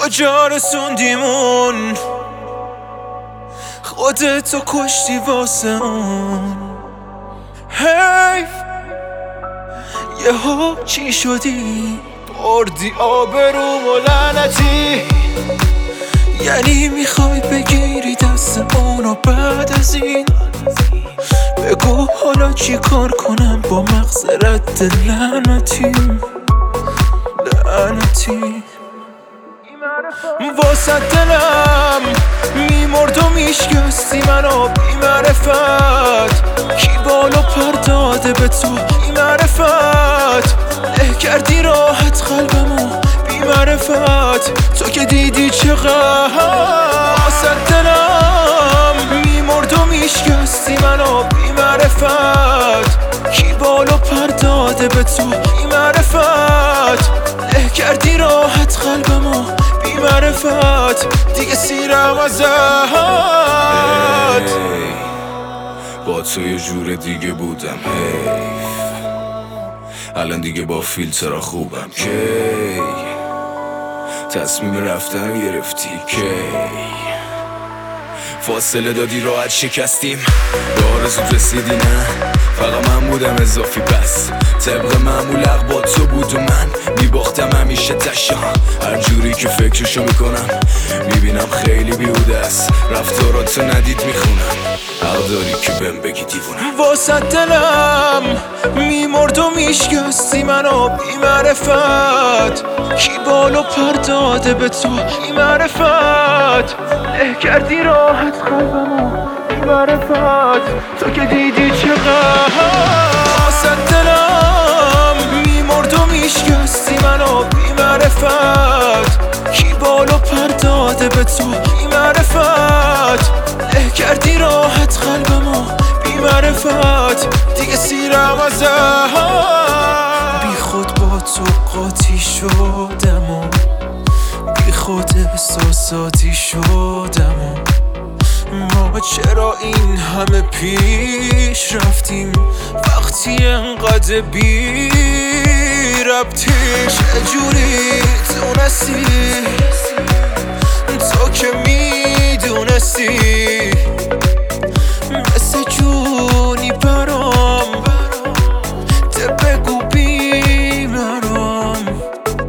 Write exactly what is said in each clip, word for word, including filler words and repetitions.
کجا رسوندیمون، خودتو کشتی واسه اون. حیف یهو چی شدی، بردی آبروم و لعنتی. یعنی میخوای بگیری دست اونو بعد از این؟ بگو حالا چی کار کنم با مغز رد لعنتی لعنتی. واسه دلم میمرد و میشکستی منو بی معرفت. کی بالا پر داده به تو بی معرفت، له کردی راحت قلبمو بی معرفت. تو که دیدی چقدر واسه دلم میمرد و میشکستی منو بی معرفت. کی بالا پر داده به تو بی معرفت، له کردی راحت قلبمو بی معرفت. دیگه سیرم ازت. با تو یه جور دیگه بودم حیف، الان دیگه با فیلترها خوبم. کی تصمیم رفتن گرفتی، کی فاصله دادی راحت شکستیم. به آرزوت رسیدی نه، فقط من بودم اضافی. پس طبق معمول حق با تو بود و من میباختم همیشه تشا. هر جوری که فکرشو میکنم میبینم خیلی بیهوده است. رفتاراتو ندید میخونم، حق داری که بهم بگی دیوونم. واسه دلم میمرد و میشکستی منو بی معرفت. کی بالا پر داده به تو بی معرفت، له کردی راحت قلبمو بی معرفت. تو که دیدی چقدر واسه دلم میمرد و میشکستی منو بی معرفت. کی بالا پر داده به تو بی معرفت، له کردی راحت قلبمو بی معرفت. دیگه سیرم ازت. بی خود با تو قاطی شدم و بی خود احساساتی شدم. ما چرا این همه پیش رفتیم وقتی انقدر بی ربطی؟ چجوری تونستی تو که میدونستی مثل جونی برام ده بگو بی مرام.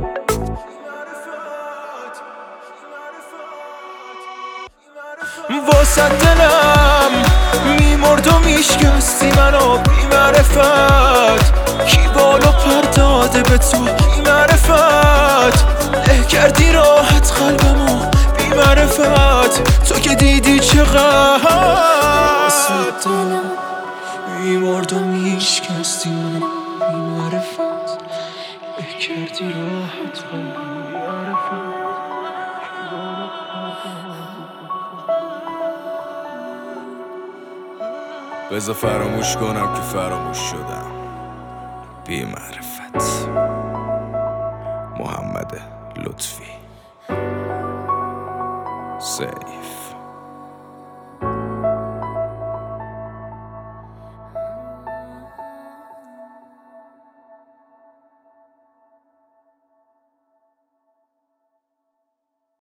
واسه دلم میمرد و میشکستی منو بی معرفت. کی بالا پر داده به تو بی معرفت، له کردی راحت قلبمو بی معرفت. تو که دیدی چقدر واسه دلم میمرد و میشکستی منو بی معرفت، له کردی راحت قلبمو بی معرفت. بذار فراموش کنم که فراموش شدم. بی معرفت. محمد لطفی. سیف.